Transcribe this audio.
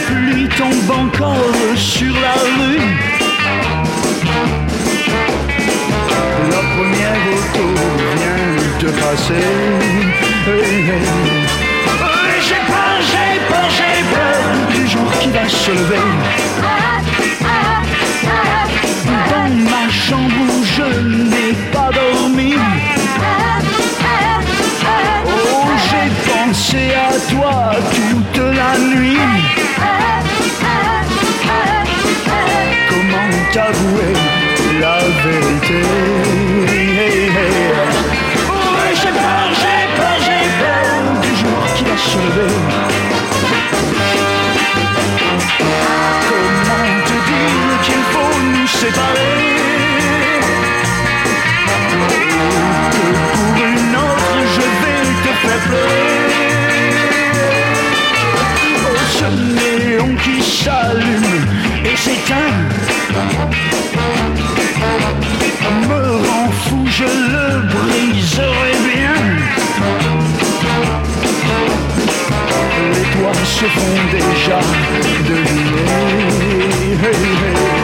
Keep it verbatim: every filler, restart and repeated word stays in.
pluie tombe encore sur la rue. La première auto vient de passer. Hey, hey. J'ai peur, j'ai peur, j'ai peur du jour qui va se lever. Dans ma chambre où je n'ai pas dormi. Oh, j'ai pensé à toi toute la nuit. Comment t'avouer la vérité? Oh, j'ai peur, j'ai peur, j'ai peur du jour qui va se lever. Comment te dire qu'il faut nous séparer? Que pour une autre je vais te faire pleurer. Oh, ce néon qui s'allume et s'éteint me rend fou, je le briserai bien. Les toits se font déjà deviner. Hey, hey.